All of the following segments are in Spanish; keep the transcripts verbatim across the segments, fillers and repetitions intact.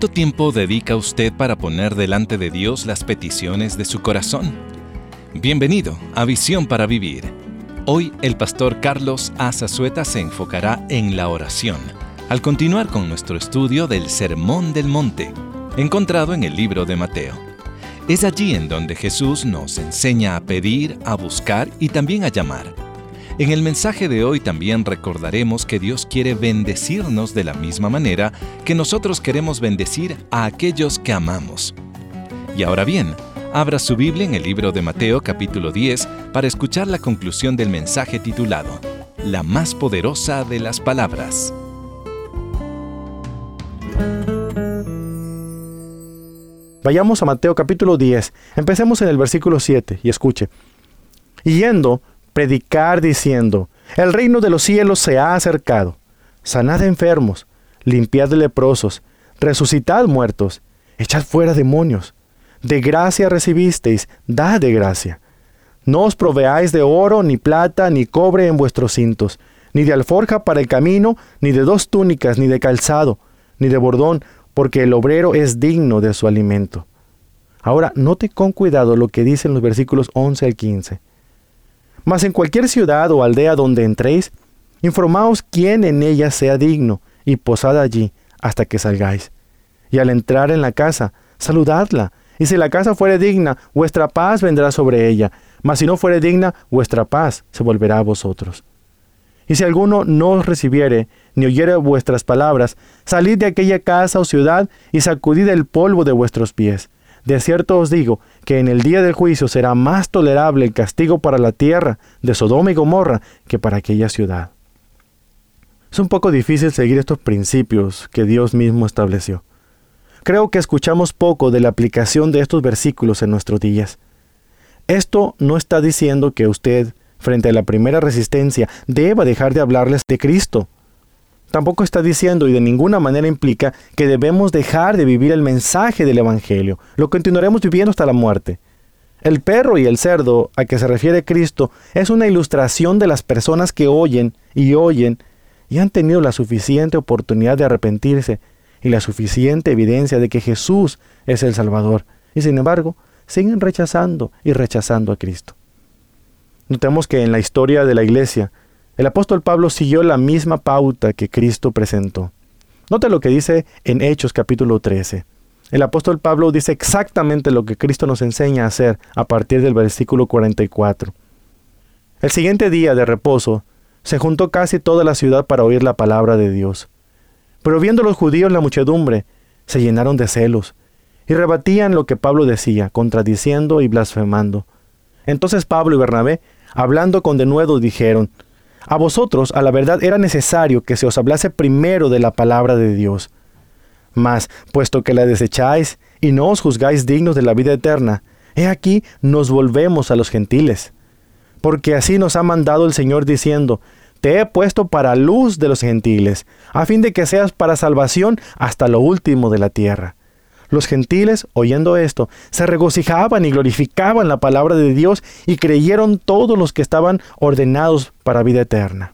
¿Cuánto tiempo dedica usted para poner delante de Dios las peticiones de su corazón? Bienvenido a Visión para Vivir. Hoy el pastor Carlos A. Zazueta se enfocará en la oración, al continuar con nuestro estudio del Sermón del Monte, encontrado en el libro de Mateo. Es allí en donde Jesús nos enseña a pedir, a buscar y también a llamar. En el mensaje de hoy también recordaremos que Dios quiere bendecirnos de la misma manera que nosotros queremos bendecir a aquellos que amamos. Y ahora bien, abra su Biblia en el libro de Mateo capítulo diez para escuchar la conclusión del mensaje titulado La más poderosa de las palabras. Vayamos a Mateo capítulo diez. Empecemos en el versículo siete y escuche. Y yendo, predicar diciendo, el reino de los cielos se ha acercado. Sanad enfermos, limpiad leprosos, resucitad muertos, echad fuera demonios. De gracia recibisteis, dad de gracia. No os proveáis de oro, ni plata, ni cobre en vuestros cintos, ni de alforja para el camino, ni de dos túnicas, ni de calzado, ni de bordón, porque el obrero es digno de su alimento. Ahora, note con cuidado lo que dicen los versículos once al quince. Mas en cualquier ciudad o aldea donde entréis, informaos quién en ella sea digno, y posad allí hasta que salgáis. Y al entrar en la casa, saludadla, y si la casa fuere digna, vuestra paz vendrá sobre ella, mas si no fuere digna, vuestra paz se volverá a vosotros. Y si alguno no os recibiere, ni oyere vuestras palabras, salid de aquella casa o ciudad, y sacudid el polvo de vuestros pies. De cierto os digo, que en el día del juicio será más tolerable el castigo para la tierra de Sodoma y Gomorra que para aquella ciudad. Es un poco difícil seguir estos principios que Dios mismo estableció. Creo que escuchamos poco de la aplicación de estos versículos en nuestros días. Esto no está diciendo que usted, frente a la primera resistencia, deba dejar de hablarles de Cristo. Tampoco está diciendo y de ninguna manera implica que debemos dejar de vivir el mensaje del Evangelio. Lo continuaremos viviendo hasta la muerte. El perro y el cerdo a que se refiere Cristo es una ilustración de las personas que oyen y oyen y han tenido la suficiente oportunidad de arrepentirse y la suficiente evidencia de que Jesús es el Salvador. Y sin embargo, siguen rechazando y rechazando a Cristo. Notemos que en la historia de la iglesia, el apóstol Pablo siguió la misma pauta que Cristo presentó. Note lo que dice en Hechos capítulo trece. El apóstol Pablo dice exactamente lo que Cristo nos enseña a hacer a partir del versículo cuarenta y cuatro. El siguiente día de reposo, se juntó casi toda la ciudad para oír la palabra de Dios. Pero viendo los judíos la muchedumbre, se llenaron de celos, y rebatían lo que Pablo decía, contradiciendo y blasfemando. Entonces Pablo y Bernabé, hablando con denuedo, dijeron, a vosotros, a la verdad, era necesario que se os hablase primero de la palabra de Dios. Mas, puesto que la desecháis y no os juzgáis dignos de la vida eterna, he aquí nos volvemos a los gentiles. Porque así nos ha mandado el Señor diciendo, te he puesto para luz de los gentiles, a fin de que seas para salvación hasta lo último de la tierra. Los gentiles, oyendo esto, se regocijaban y glorificaban la palabra de Dios y creyeron todos los que estaban ordenados para vida eterna.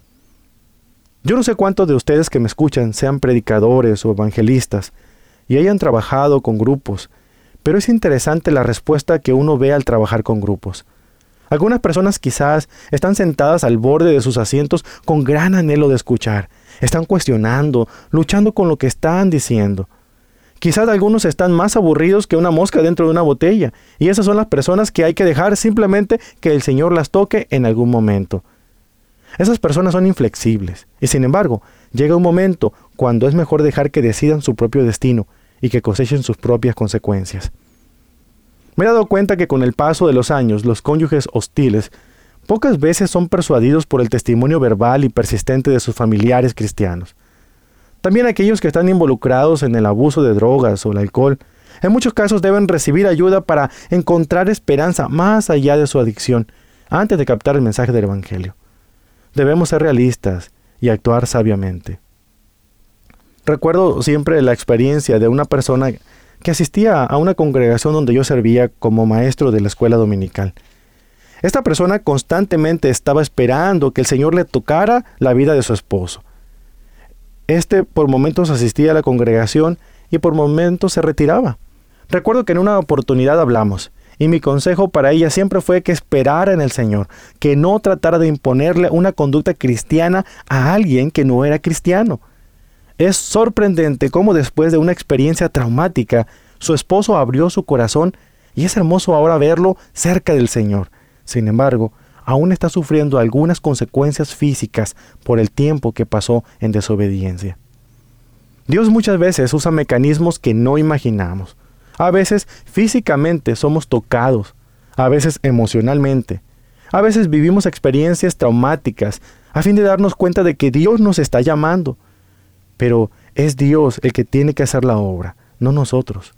Yo no sé cuántos de ustedes que me escuchan sean predicadores o evangelistas y hayan trabajado con grupos, pero es interesante la respuesta que uno ve al trabajar con grupos. Algunas personas quizás están sentadas al borde de sus asientos con gran anhelo de escuchar, están cuestionando, luchando con lo que están diciendo. Quizás algunos están más aburridos que una mosca dentro de una botella, y esas son las personas que hay que dejar simplemente que el Señor las toque en algún momento. Esas personas son inflexibles, y sin embargo, llega un momento cuando es mejor dejar que decidan su propio destino y que cosechen sus propias consecuencias. Me he dado cuenta que con el paso de los años, los cónyuges hostiles pocas veces son persuadidos por el testimonio verbal y persistente de sus familiares cristianos. También aquellos que están involucrados en el abuso de drogas o el alcohol, en muchos casos deben recibir ayuda para encontrar esperanza más allá de su adicción, antes de captar el mensaje del Evangelio. Debemos ser realistas y actuar sabiamente. Recuerdo siempre la experiencia de una persona que asistía a una congregación donde yo servía como maestro de la escuela dominical. Esta persona constantemente estaba esperando que el Señor le tocara la vida de su esposo. Este por momentos asistía a la congregación y por momentos se retiraba. Recuerdo que en una oportunidad hablamos, y mi consejo para ella siempre fue que esperara en el Señor, que no tratara de imponerle una conducta cristiana a alguien que no era cristiano. Es sorprendente cómo después de una experiencia traumática, su esposo abrió su corazón y es hermoso ahora verlo cerca del Señor. Sin embargo, aún está sufriendo algunas consecuencias físicas por el tiempo que pasó en desobediencia. Dios muchas veces usa mecanismos que no imaginamos. A veces físicamente somos tocados, a veces emocionalmente, a veces vivimos experiencias traumáticas a fin de darnos cuenta de que Dios nos está llamando. Pero es Dios el que tiene que hacer la obra, no nosotros.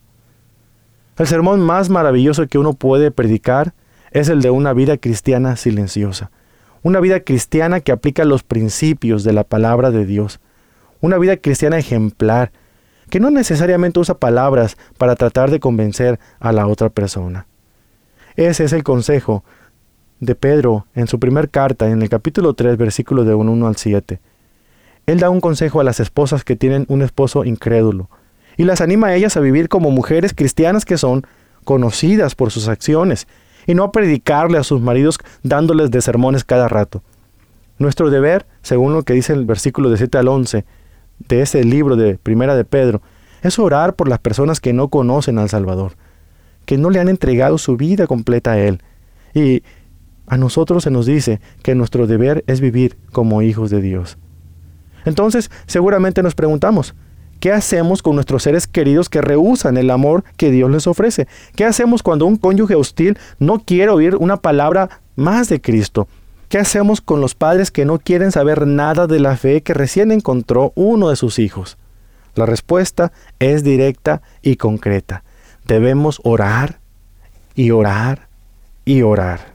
El sermón más maravilloso que uno puede predicar es el de una vida cristiana silenciosa, una vida cristiana que aplica los principios de la palabra de Dios, una vida cristiana ejemplar, que no necesariamente usa palabras para tratar de convencer a la otra persona. Ese es el consejo de Pedro en su primer carta, en el capítulo tres, versículos de uno al siete. Él da un consejo a las esposas que tienen un esposo incrédulo, y las anima a ellas a vivir como mujeres cristianas que son conocidas por sus acciones, y no a predicarle a sus maridos dándoles de sermones cada rato. Nuestro deber, según lo que dice el versículo de siete al once, de ese libro de Primera de Pedro, es orar por las personas que no conocen al Salvador, que no le han entregado su vida completa a Él. Y a nosotros se nos dice que nuestro deber es vivir como hijos de Dios. Entonces, seguramente nos preguntamos, ¿qué hacemos con nuestros seres queridos que rehúsan el amor que Dios les ofrece? ¿Qué hacemos cuando un cónyuge hostil no quiere oír una palabra más de Cristo? ¿Qué hacemos con los padres que no quieren saber nada de la fe que recién encontró uno de sus hijos? La respuesta es directa y concreta. Debemos orar y orar y orar.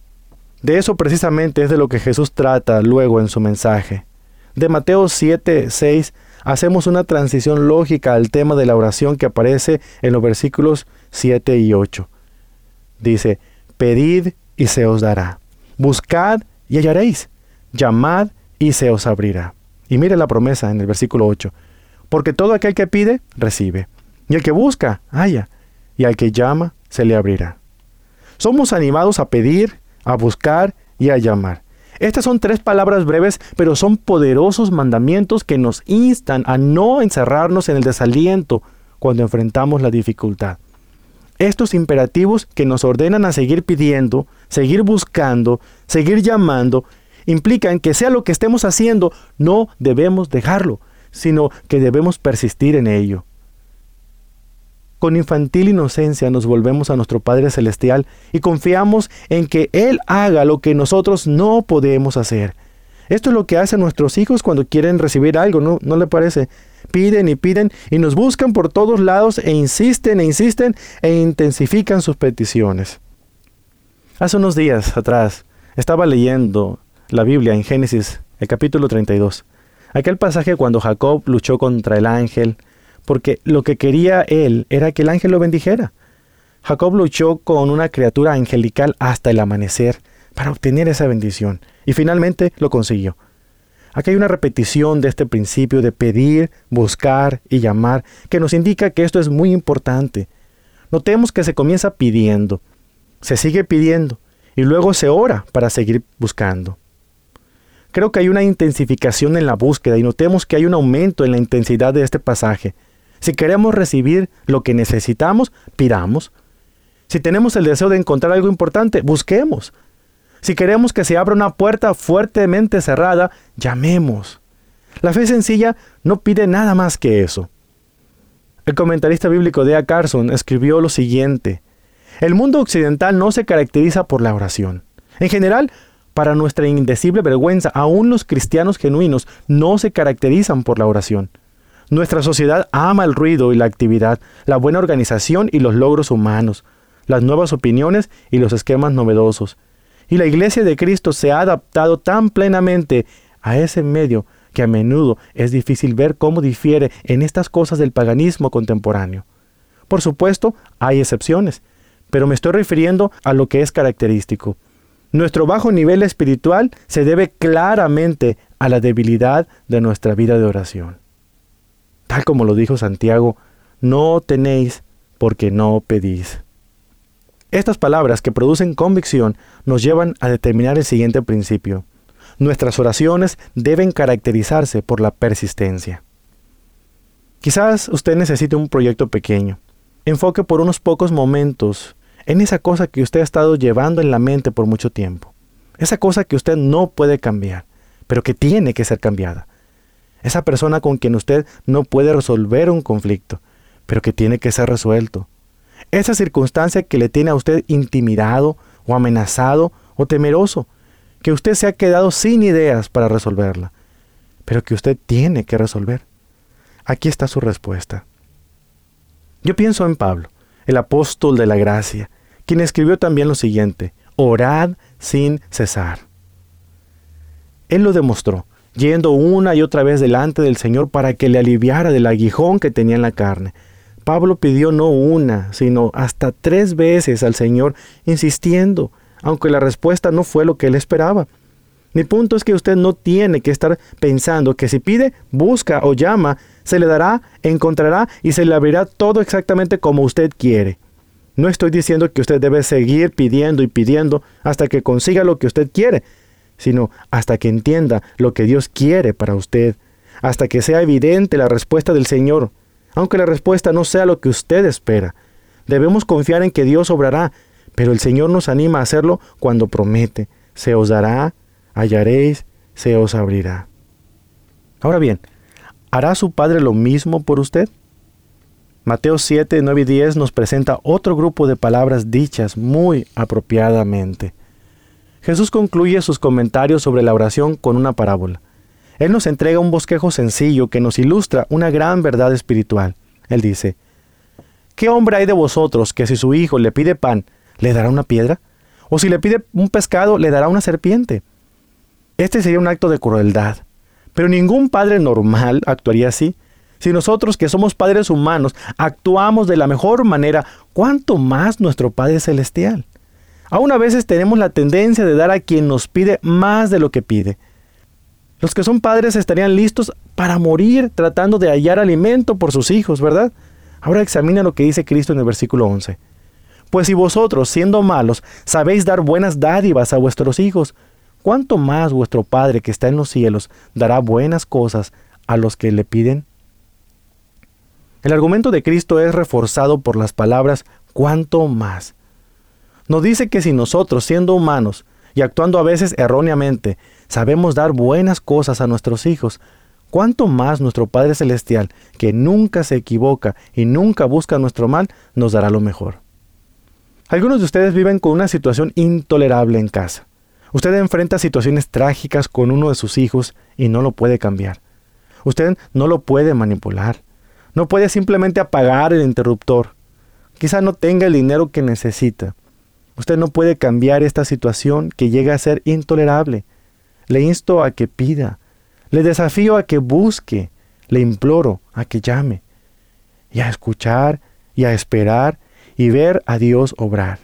De eso precisamente es de lo que Jesús trata luego en su mensaje. De Mateo siete, seis, hacemos una transición lógica al tema de la oración que aparece en los versículos siete y ocho. Dice, pedid y se os dará. Buscad y hallaréis, llamad y se os abrirá. Y mire la promesa en el versículo ocho. Porque todo aquel que pide, recibe. Y el que busca, halla. Y al que llama, se le abrirá. Somos animados a pedir, a buscar y a llamar. Estas son tres palabras breves, pero son poderosos mandamientos que nos instan a no encerrarnos en el desaliento cuando enfrentamos la dificultad. Estos imperativos que nos ordenan a seguir pidiendo, seguir buscando, seguir llamando, implican que sea lo que estemos haciendo, no debemos dejarlo, sino que debemos persistir en ello. Con infantil inocencia nos volvemos a nuestro Padre Celestial y confiamos en que Él haga lo que nosotros no podemos hacer. Esto es lo que hacen nuestros hijos cuando quieren recibir algo, ¿no? ¿No le parece? Piden y piden y nos buscan por todos lados e insisten e insisten e intensifican sus peticiones. Hace unos días atrás estaba leyendo la Biblia en Génesis, el capítulo treinta y dos. Aquel pasaje cuando Jacob luchó contra el ángel, porque lo que quería él era que el ángel lo bendijera. Jacob luchó con una criatura angelical hasta el amanecer para obtener esa bendición, y finalmente lo consiguió. Aquí hay una repetición de este principio de pedir, buscar y llamar, que nos indica que esto es muy importante. Notemos que se comienza pidiendo, se sigue pidiendo, y luego se ora para seguir buscando. Creo que hay una intensificación en la búsqueda, y notemos que hay un aumento en la intensidad de este pasaje. Si queremos recibir lo que necesitamos, pidamos. Si tenemos el deseo de encontrar algo importante, busquemos. Si queremos que se abra una puerta fuertemente cerrada, llamemos. La fe sencilla no pide nada más que eso. El comentarista bíblico D A Carson escribió lo siguiente: el mundo occidental no se caracteriza por la oración. En general, para nuestra indecible vergüenza, aún los cristianos genuinos no se caracterizan por la oración. Nuestra sociedad ama el ruido y la actividad, la buena organización y los logros humanos, las nuevas opiniones y los esquemas novedosos. Y la Iglesia de Cristo se ha adaptado tan plenamente a ese medio que a menudo es difícil ver cómo difiere en estas cosas del paganismo contemporáneo. Por supuesto, hay excepciones, pero me estoy refiriendo a lo que es característico. Nuestro bajo nivel espiritual se debe claramente a la debilidad de nuestra vida de oración. Tal como lo dijo Santiago, no tenéis porque no pedís. Estas palabras que producen convicción nos llevan a determinar el siguiente principio. Nuestras oraciones deben caracterizarse por la persistencia. Quizás usted necesite un proyecto pequeño. Enfoque por unos pocos momentos en esa cosa que usted ha estado llevando en la mente por mucho tiempo. Esa cosa que usted no puede cambiar, pero que tiene que ser cambiada. Esa persona con quien usted no puede resolver un conflicto, pero que tiene que ser resuelto. Esa circunstancia que le tiene a usted intimidado o amenazado o temeroso, que usted se ha quedado sin ideas para resolverla, pero que usted tiene que resolver. Aquí está su respuesta. Yo pienso en Pablo, el apóstol de la gracia, quien escribió también lo siguiente: orad sin cesar. Él lo demostró, yendo una y otra vez delante del Señor para que le aliviara del aguijón que tenía en la carne. Pablo pidió no una, sino hasta tres veces al Señor, insistiendo, aunque la respuesta no fue lo que él esperaba. Mi punto es que usted no tiene que estar pensando que si pide, busca o llama, se le dará, encontrará y se le abrirá todo exactamente como usted quiere. No estoy diciendo que usted debe seguir pidiendo y pidiendo hasta que consiga lo que usted quiere, sino hasta que entienda lo que Dios quiere para usted, hasta que sea evidente la respuesta del Señor, aunque la respuesta no sea lo que usted espera. Debemos confiar en que Dios obrará, pero el Señor nos anima a hacerlo cuando promete: se os dará, hallaréis, se os abrirá. Ahora bien, ¿hará su Padre lo mismo por usted? Mateo siete, nueve y diez nos presenta otro grupo de palabras dichas muy apropiadamente. Jesús concluye sus comentarios sobre la oración con una parábola. Él nos entrega un bosquejo sencillo que nos ilustra una gran verdad espiritual. Él dice: ¿qué hombre hay de vosotros que si su hijo le pide pan, le dará una piedra? ¿O si le pide un pescado, le dará una serpiente? Este sería un acto de crueldad. Pero ningún padre normal actuaría así. Si nosotros, que somos padres humanos, actuamos de la mejor manera, ¿cuánto más nuestro Padre Celestial? Aún a veces tenemos la tendencia de dar a quien nos pide más de lo que pide. Los que son padres estarían listos para morir tratando de hallar alimento por sus hijos, ¿verdad? Ahora examina lo que dice Cristo en el versículo once. Pues si vosotros, siendo malos, sabéis dar buenas dádivas a vuestros hijos, ¿cuánto más vuestro Padre que está en los cielos dará buenas cosas a los que le piden? El argumento de Cristo es reforzado por las palabras «cuánto más». Nos dice que si nosotros, siendo humanos y actuando a veces erróneamente, sabemos dar buenas cosas a nuestros hijos, ¿cuánto más nuestro Padre Celestial, que nunca se equivoca y nunca busca nuestro mal, nos dará lo mejor? Algunos de ustedes viven con una situación intolerable en casa. Usted enfrenta situaciones trágicas con uno de sus hijos y no lo puede cambiar. Usted no lo puede manipular. No puede simplemente apagar el interruptor. Quizá no tenga el dinero que necesita. Usted no puede cambiar esta situación que llega a ser intolerable. Le insto a que pida. Le desafío a que busque. Le imploro a que llame. Y a escuchar y a esperar y ver a Dios obrar.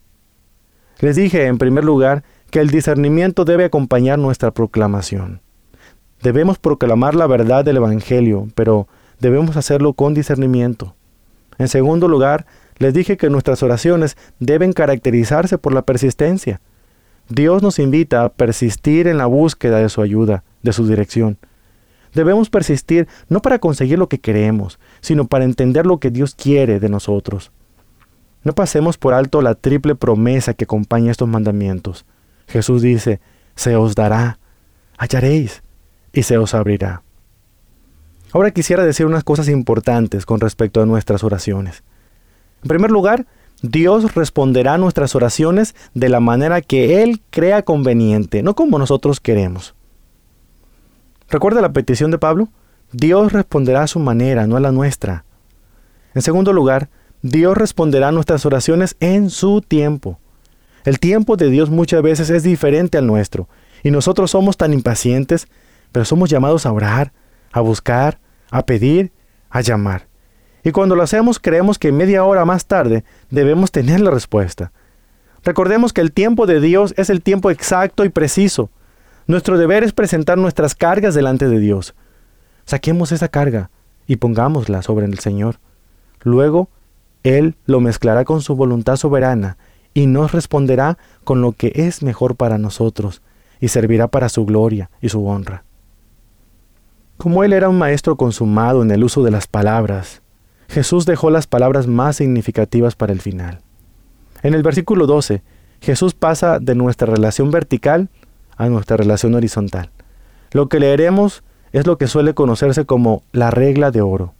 Les dije, en primer lugar, que el discernimiento debe acompañar nuestra proclamación. Debemos proclamar la verdad del Evangelio, pero debemos hacerlo con discernimiento. En segundo lugar, les dije que nuestras oraciones deben caracterizarse por la persistencia. Dios nos invita a persistir en la búsqueda de su ayuda, de su dirección. Debemos persistir no para conseguir lo que queremos, sino para entender lo que Dios quiere de nosotros. No pasemos por alto la triple promesa que acompaña estos mandamientos. Jesús dice: se os dará, hallaréis y se os abrirá. Ahora quisiera decir unas cosas importantes con respecto a nuestras oraciones. En primer lugar, Dios responderá a nuestras oraciones de la manera que Él crea conveniente, no como nosotros queremos. ¿Recuerda la petición de Pablo? Dios responderá a su manera, no a la nuestra. En segundo lugar, Dios responderá a nuestras oraciones en su tiempo. El tiempo de Dios muchas veces es diferente al nuestro, y nosotros somos tan impacientes, pero somos llamados a orar, a buscar, a pedir, a llamar. Y cuando lo hacemos, creemos que media hora más tarde debemos tener la respuesta. Recordemos que el tiempo de Dios es el tiempo exacto y preciso. Nuestro deber es presentar nuestras cargas delante de Dios. Saquemos esa carga y pongámosla sobre el Señor. Luego, Él lo mezclará con su voluntad soberana y nos responderá con lo que es mejor para nosotros y servirá para su gloria y su honra. Como Él era un maestro consumado en el uso de las palabras, Jesús dejó las palabras más significativas para el final. En el versículo doce, Jesús pasa de nuestra relación vertical a nuestra relación horizontal. Lo que leeremos es lo que suele conocerse como la regla de oro.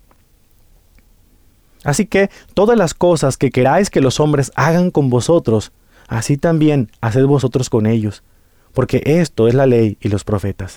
Así que todas las cosas que queráis que los hombres hagan con vosotros, así también haced vosotros con ellos, porque esto es la ley y los profetas.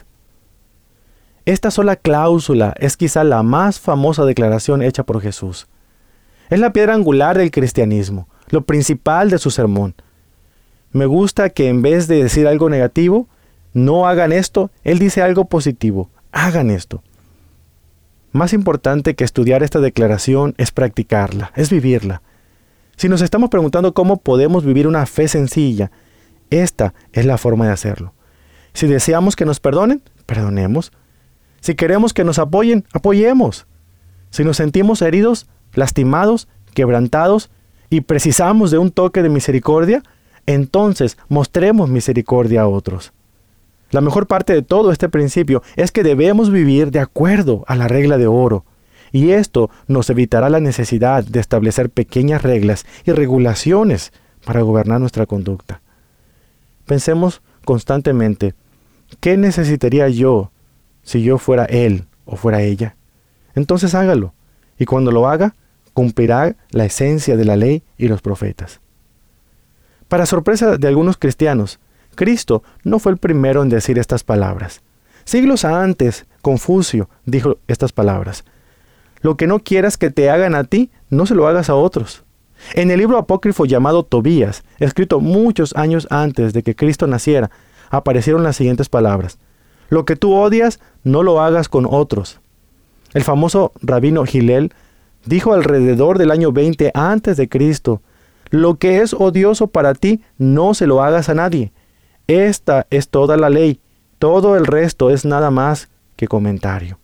Esta sola cláusula es quizá la más famosa declaración hecha por Jesús. Es la piedra angular del cristianismo, lo principal de su sermón. Me gusta que en vez de decir algo negativo, no hagan esto, Él dice algo positivo, hagan esto. Más importante que estudiar esta declaración es practicarla, es vivirla. Si nos estamos preguntando cómo podemos vivir una fe sencilla, esta es la forma de hacerlo. Si deseamos que nos perdonen, perdonemos. Si queremos que nos apoyen, apoyemos. Si nos sentimos heridos, lastimados, quebrantados y precisamos de un toque de misericordia, entonces mostremos misericordia a otros. La mejor parte de todo este principio es que debemos vivir de acuerdo a la regla de oro, y esto nos evitará la necesidad de establecer pequeñas reglas y regulaciones para gobernar nuestra conducta. Pensemos constantemente, ¿qué necesitaría yo si yo fuera él o fuera ella? Entonces hágalo, y cuando lo haga, cumplirá la esencia de la ley y los profetas. Para sorpresa de algunos cristianos, Cristo no fue el primero en decir estas palabras. Siglos antes, Confucio dijo estas palabras. Lo que no quieras que te hagan a ti, no se lo hagas a otros. En el libro apócrifo llamado Tobías, escrito muchos años antes de que Cristo naciera, aparecieron las siguientes palabras. Lo que tú odias, no lo hagas con otros. El famoso rabino Hillel dijo alrededor del año veinte antes de Cristo, lo que es odioso para ti, no se lo hagas a nadie. Esta es toda la ley, todo el resto es nada más que comentario.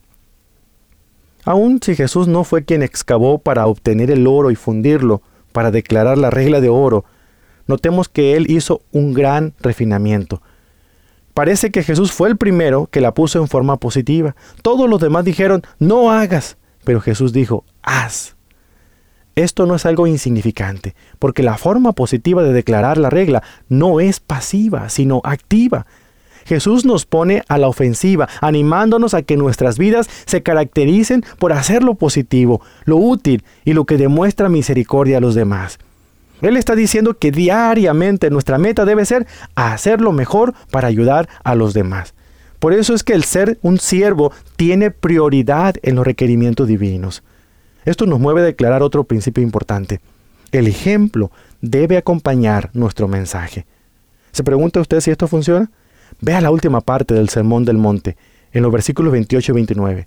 Aun si Jesús no fue quien excavó para obtener el oro y fundirlo, para declarar la regla de oro, notemos que Él hizo un gran refinamiento. Parece que Jesús fue el primero que la puso en forma positiva. Todos los demás dijeron, no hagas, pero Jesús dijo, haz. Esto no es algo insignificante, porque la forma positiva de declarar la regla no es pasiva, sino activa. Jesús nos pone a la ofensiva, animándonos a que nuestras vidas se caractericen por hacer lo positivo, lo útil y lo que demuestra misericordia a los demás. Él está diciendo que diariamente nuestra meta debe ser hacer lo mejor para ayudar a los demás. Por eso es que el ser un siervo tiene prioridad en los requerimientos divinos. Esto nos mueve a declarar otro principio importante. El ejemplo debe acompañar nuestro mensaje. ¿Se pregunta usted si esto funciona? Vea la última parte del Sermón del Monte, en los versículos veintiocho y veintinueve.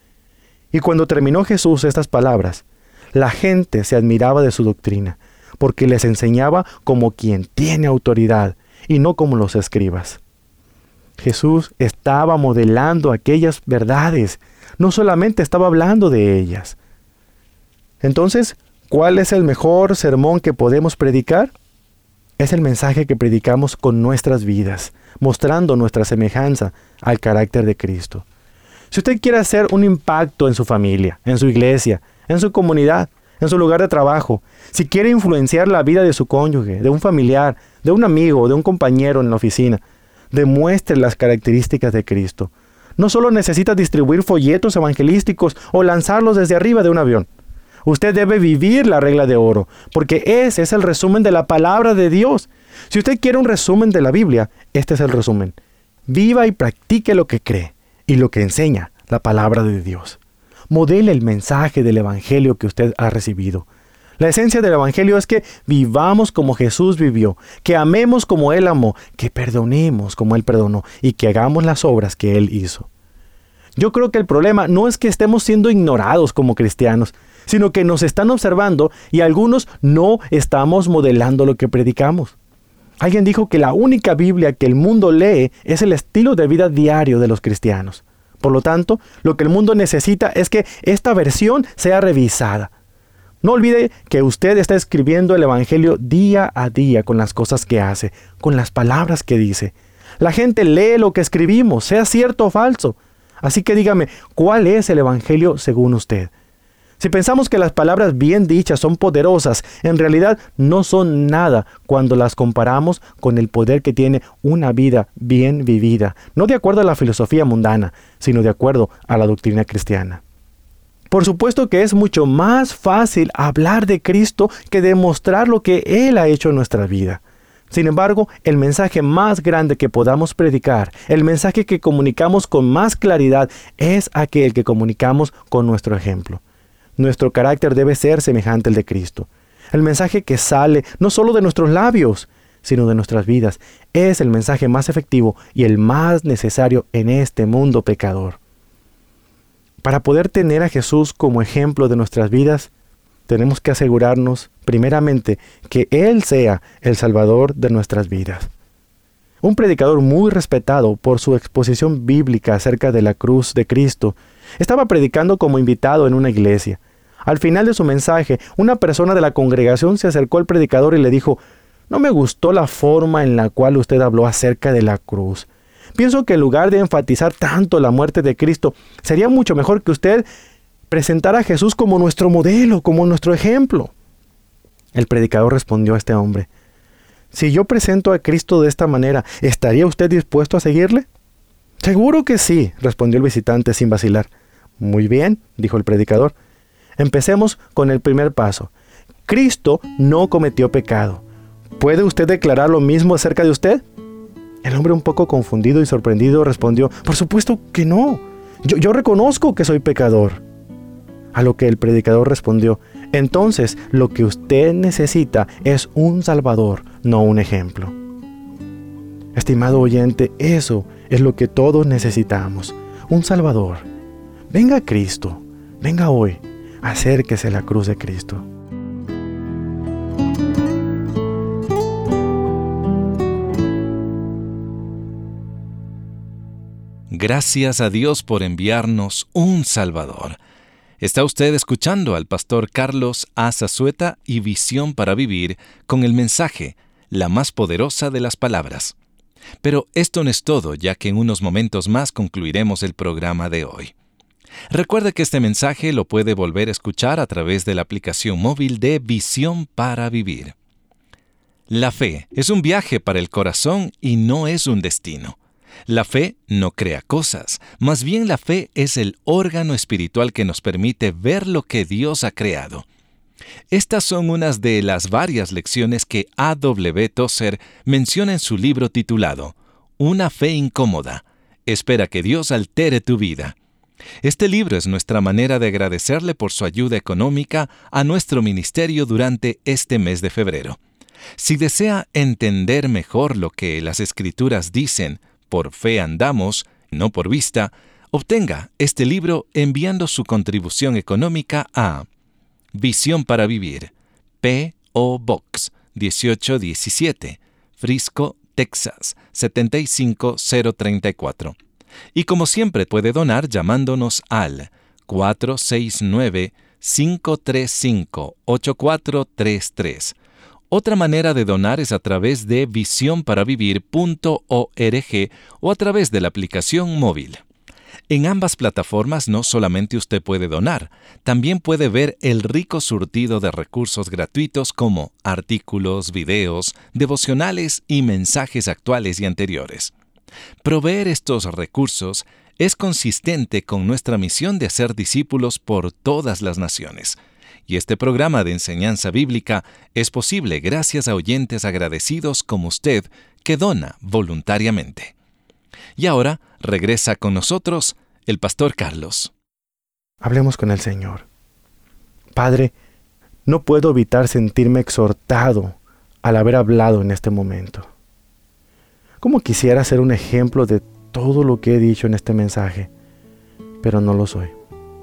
Y cuando terminó Jesús estas palabras, la gente se admiraba de su doctrina, porque les enseñaba como quien tiene autoridad y no como los escribas. Jesús estaba modelando aquellas verdades, no solamente estaba hablando de ellas. Entonces, ¿cuál es el mejor sermón que podemos predicar? Es el mensaje que predicamos con nuestras vidas, mostrando nuestra semejanza al carácter de Cristo. Si usted quiere hacer un impacto en su familia, en su iglesia, en su comunidad, en su lugar de trabajo, si quiere influenciar la vida de su cónyuge, de un familiar, de un amigo, de un compañero en la oficina, demuestre las características de Cristo. No solo necesita distribuir folletos evangelísticos o lanzarlos desde arriba de un avión. Usted debe vivir la regla de oro, porque ese es el resumen de la palabra de Dios. Si usted quiere un resumen de la Biblia, este es el resumen. Viva y practique lo que cree y lo que enseña la palabra de Dios. Modele el mensaje del Evangelio que usted ha recibido. La esencia del Evangelio es que vivamos como Jesús vivió, que amemos como Él amó, que perdonemos como Él perdonó y que hagamos las obras que Él hizo. Yo creo que el problema no es que estemos siendo ignorados como cristianos, sino que nos están observando y algunos no estamos modelando lo que predicamos. Alguien dijo que la única Biblia que el mundo lee es el estilo de vida diario de los cristianos. Por lo tanto, lo que el mundo necesita es que esta versión sea revisada. No olvide que usted está escribiendo el Evangelio día a día con las cosas que hace, con las palabras que dice. La gente lee lo que escribimos, sea cierto o falso. Así que dígame, ¿cuál es el Evangelio según usted? Si pensamos que las palabras bien dichas son poderosas, en realidad no son nada cuando las comparamos con el poder que tiene una vida bien vivida, no de acuerdo a la filosofía mundana, sino de acuerdo a la doctrina cristiana. Por supuesto que es mucho más fácil hablar de Cristo que demostrar lo que Él ha hecho en nuestra vida. Sin embargo, el mensaje más grande que podamos predicar, el mensaje que comunicamos con más claridad, es aquel que comunicamos con nuestro ejemplo. Nuestro carácter debe ser semejante al de Cristo. El mensaje que sale no solo de nuestros labios, sino de nuestras vidas, es el mensaje más efectivo y el más necesario en este mundo pecador. Para poder tener a Jesús como ejemplo de nuestras vidas, tenemos que asegurarnos, primeramente, que Él sea el Salvador de nuestras vidas. Un predicador muy respetado por su exposición bíblica acerca de la cruz de Cristo, estaba predicando como invitado en una iglesia. Al final de su mensaje, una persona de la congregación se acercó al predicador y le dijo: «No me gustó la forma en la cual usted habló acerca de la cruz. Pienso que en lugar de enfatizar tanto la muerte de Cristo, sería mucho mejor que usted presentara a Jesús como nuestro modelo, como nuestro ejemplo». El predicador respondió a este hombre: «Si yo presento a Cristo de esta manera, ¿estaría usted dispuesto a seguirle?». «Seguro que sí», respondió el visitante sin vacilar. «Muy bien», dijo el predicador. «Empecemos con el primer paso. Cristo no cometió pecado. ¿Puede usted declarar lo mismo acerca de usted?». El hombre, un poco confundido y sorprendido, respondió: «Por supuesto que no. Yo, yo reconozco que soy pecador». A lo que el predicador respondió: «Entonces, lo que usted necesita es un Salvador, no un ejemplo». Estimado oyente, eso es lo que todos necesitamos, un Salvador. Venga a Cristo, venga hoy, acérquese a la cruz de Cristo. Gracias a Dios por enviarnos un Salvador. Está usted escuchando al pastor Carlos Azazueta y Visión para Vivir con el mensaje, la más poderosa de las palabras. Pero esto no es todo, ya que en unos momentos más concluiremos el programa de hoy. Recuerde que este mensaje lo puede volver a escuchar a través de la aplicación móvil de Visión para Vivir. La fe es un viaje para el corazón y no es un destino. La fe no crea cosas, más bien la fe es el órgano espiritual que nos permite ver lo que Dios ha creado. Estas son unas de las varias lecciones que A W Tozer menciona en su libro titulado Una fe incómoda. Espera que Dios altere tu vida. Este libro es nuestra manera de agradecerle por su ayuda económica a nuestro ministerio durante este mes de febrero. Si desea entender mejor lo que las Escrituras dicen, por fe andamos, no por vista, obtenga este libro enviando su contribución económica a Visión para Vivir, P O Box dieciocho diecisiete, Frisco, Texas setenta y cinco cero treinta y cuatro. Y como siempre puede donar llamándonos al cuatro seis nueve, cinco tres cinco, ocho cuatro tres tres. Otra manera de donar es a través de visión para vivir punto org o a través de la aplicación móvil. En ambas plataformas no solamente usted puede donar, también puede ver el rico surtido de recursos gratuitos como artículos, videos, devocionales y mensajes actuales y anteriores. Proveer estos recursos es consistente con nuestra misión de hacer discípulos por todas las naciones. Y este programa de enseñanza bíblica es posible gracias a oyentes agradecidos como usted que dona voluntariamente. Y ahora regresa con nosotros el pastor Carlos. Hablemos con el Señor. Padre, no puedo evitar sentirme exhortado al haber hablado en este momento. Cómo quisiera ser un ejemplo de todo lo que he dicho en este mensaje, pero no lo soy.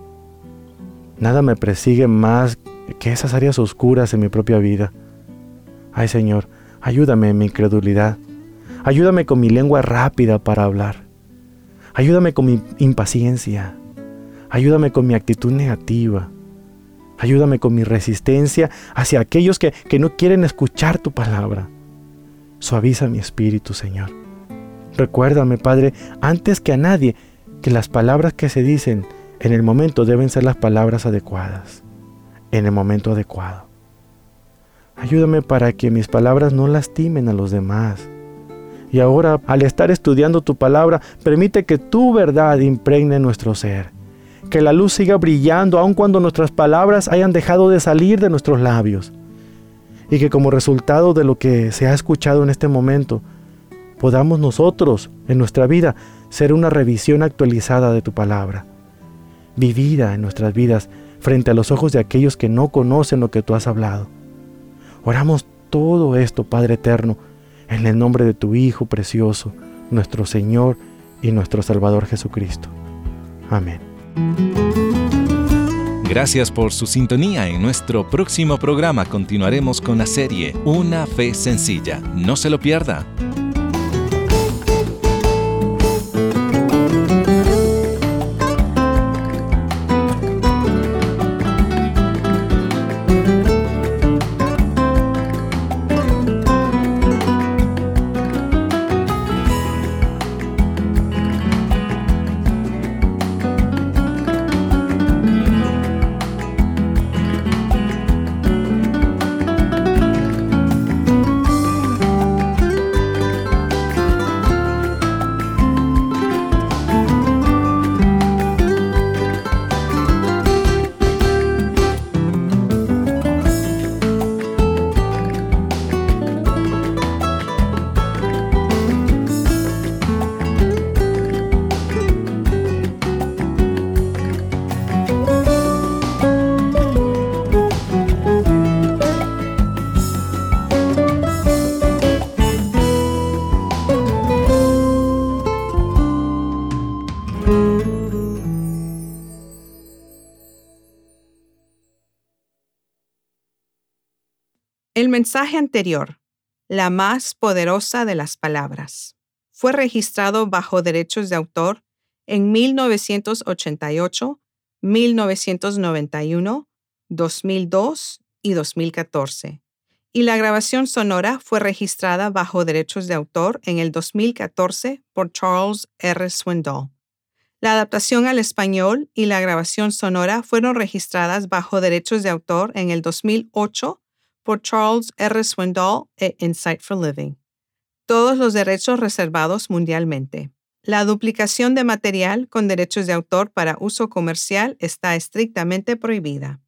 Nada me persigue más que esas áreas oscuras en mi propia vida. Ay, Señor, ayúdame en mi incredulidad. Ayúdame con mi lengua rápida para hablar. Ayúdame con mi impaciencia. Ayúdame con mi actitud negativa. Ayúdame con mi resistencia hacia aquellos que, que no quieren escuchar tu palabra. Suaviza mi espíritu, Señor. Recuérdame, Padre, antes que a nadie, que las palabras que se dicen en el momento deben ser las palabras adecuadas, en el momento adecuado. Ayúdame para que mis palabras no lastimen a los demás. Y ahora, al estar estudiando tu palabra, permite que tu verdad impregne nuestro ser. Que la luz siga brillando aun cuando nuestras palabras hayan dejado de salir de nuestros labios. Y que como resultado de lo que se ha escuchado en este momento, podamos nosotros, en nuestra vida, ser una revisión actualizada de tu palabra, vivida en nuestras vidas frente a los ojos de aquellos que no conocen lo que tú has hablado. Oramos todo esto, Padre eterno, en el nombre de tu Hijo precioso, nuestro Señor y nuestro Salvador Jesucristo. Amén. Gracias por su sintonía. En nuestro próximo programa continuaremos con la serie Una Fe Sencilla. No se lo pierda. El mensaje anterior, la más poderosa de las palabras, fue registrado bajo derechos de autor en mil novecientos ochenta y ocho, mil novecientos noventa y uno, dos mil dos y dos mil catorce, y la grabación sonora fue registrada bajo derechos de autor en el dos mil catorce por Charles R. Swindoll. La adaptación al español y la grabación sonora fueron registradas bajo derechos de autor en el dos mil ocho por Charles R. Swindoll e Insight for Living. Todos los derechos reservados mundialmente. La duplicación de material con derechos de autor para uso comercial está estrictamente prohibida.